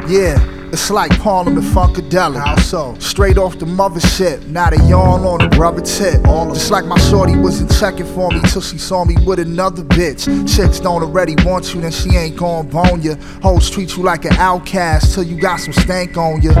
Yeah, it's like Parliament Funkadelic. How so? Straight off the mothership, now they yawn on the rubber tip. Just like my shorty wasn't checking for me till she saw me with another bitch. Chicks don't already want you, then she ain't gon' bone ya. Hoes treat you like an outcast till you got some stank on ya.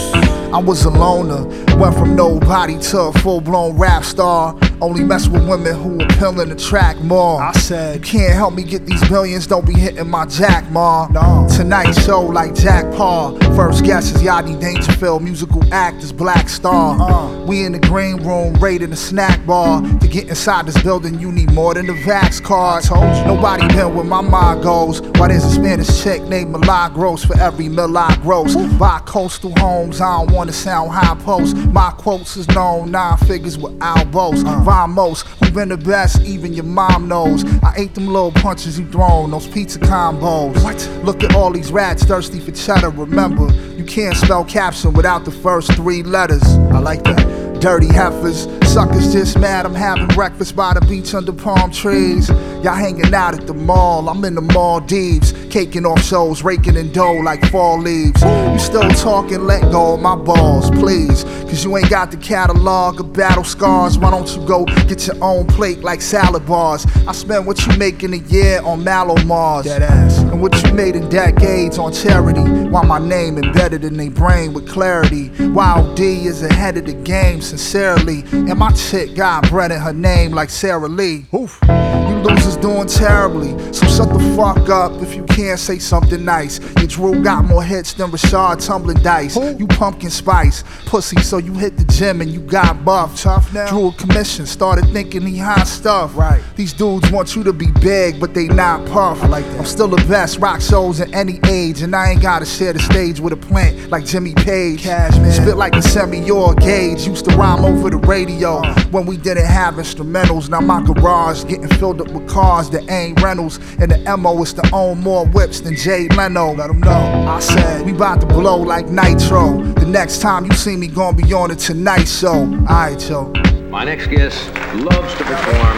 I was a loner, went from nobody to a full-blown rap star. Only mess with women who appealing to track more. I said, you can't help me get these billions, don't be hitting my jack, ma. No. Tonight show like Jack Paul. First guest is Yachty Dangerfield, musical actors, Black Star. We in the green room, raiding the snack bar. To get inside this building, you need more than the Vax card. I told you. Nobody been where my mind goes. Why there's a Spanish chick named Milagros for every Milagros. Buy coastal homes, I don't wanna sound high post. My quotes is known, 9 figures with elbows. Vamos, who been the best, even your mom knows. I ate them little punches you thrown, those pizza combos. What? Look at all these rats thirsty for cheddar. Remember, you can't spell caption without the first 3 letters. I like that. Dirty heifers, suckers just mad I'm having breakfast by the beach under palm trees. Y'all hanging out at the mall, I'm in the Maldives. Caking off shows, raking in dough like fall leaves. You still talking, let go of my balls, please. Cause you ain't got the catalog of battle scars. Why don't you go get your own plate like salad bars? I spent what you make in a year on Mallow Mars. And what you made in decades on charity. Why my name embedded in their brain with clarity. Wild D is ahead of the game, sincerely. And my chick got bread in her name like Sarah Lee. Oof. You losers doing terribly, so shut the fuck up if you can't say something nice. Your Drew got more hits than Rashad tumbling dice. You pumpkin spice, pussy, so you hit the gym and you got buff. Tough now. Drew a commission, started thinking he hot stuff. Right. These dudes want you to be big, but they not puff. I like that. I'm still the best, rock shows at any age, and I ain't gotta share the stage with a plant like Jimmy Page. Cash, man. Spit like a semi-your gauge, used to rhyme over the radio when we didn't have instrumentals. Now my garage getting filled up with cars that ain't rentals, and the MO is to own more whips than Jay Leno. Let them know. I said, we bout to blow like nitro. The next time you see me gonna be on the Tonight Show. Alright, yo. My next guest loves to perform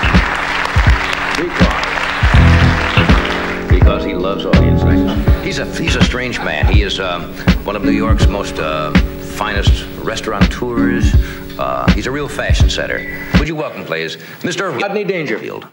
because he loves audiences. He's a strange man. He is one of New York's most finest restaurateurs. He's a real fashion setter. Would you welcome, please, Mr. Rodney Dangerfield?